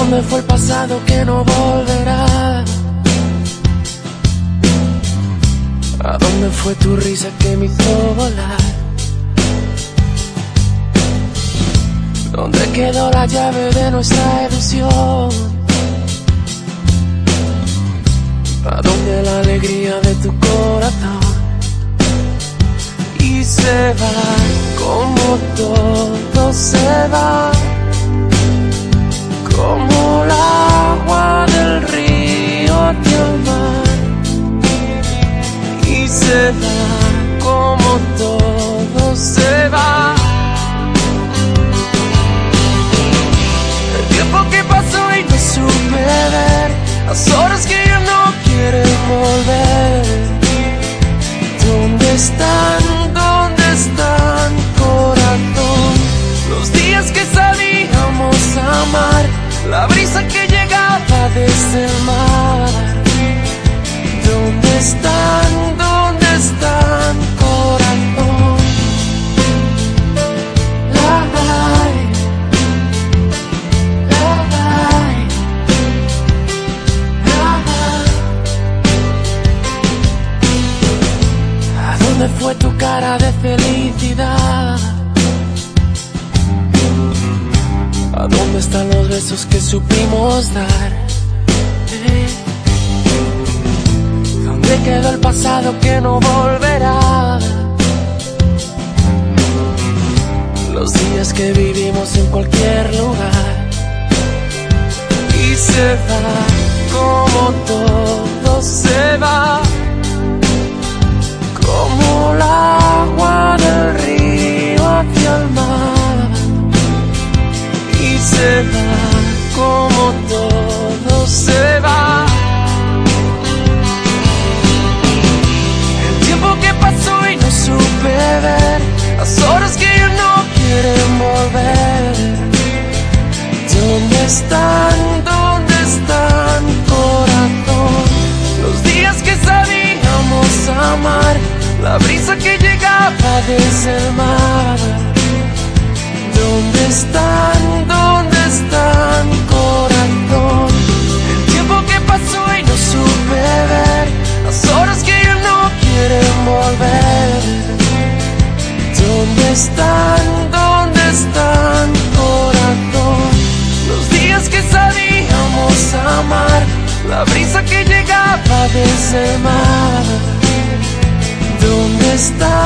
dónde fue el pasado que no volverá? ¿A dónde fue tu risa que me hizo volar? ¿Dónde quedó la llave de nuestra ilusión? ¿A dónde la alegría de tu corazón? Y se va como todo se va, como el agua del río hacia el mar. Y se va como todo se va. El tiempo que pasó y no supe ver, las horas que ya no quieren volver. ¿Dónde están? ¿Dónde están, corazón? Los días que sabíamos amar, la brisa que llegaba desde el mar. ¿Dónde están? ¿Dónde están, corazón? ¿A dónde fue tu cara de felicidad? ¿A dónde están los besos que supimos dar? ¿Dónde quedó el pasado que no volverá? Los días que vivimos en cualquier lugar. Y se va como todo se va, como el agua del río hacia el mar. Y se va como todo se va. El tiempo que pasó y no supe ver, las horas que ya no quieren volver. ¿Dónde están? ¿Dónde están, corazón? Los días que sabíamos amar, la brisa que llegaba desde el mar. ¿Dónde están? ¿Dónde están, corazón? El tiempo que pasó y no supe ver, las horas que ya no quieren volver. ¿Dónde están? ¿Dónde están, corazón? Los días que sabíamos amar, la brisa que llegaba desde el mar. ¿Dónde están?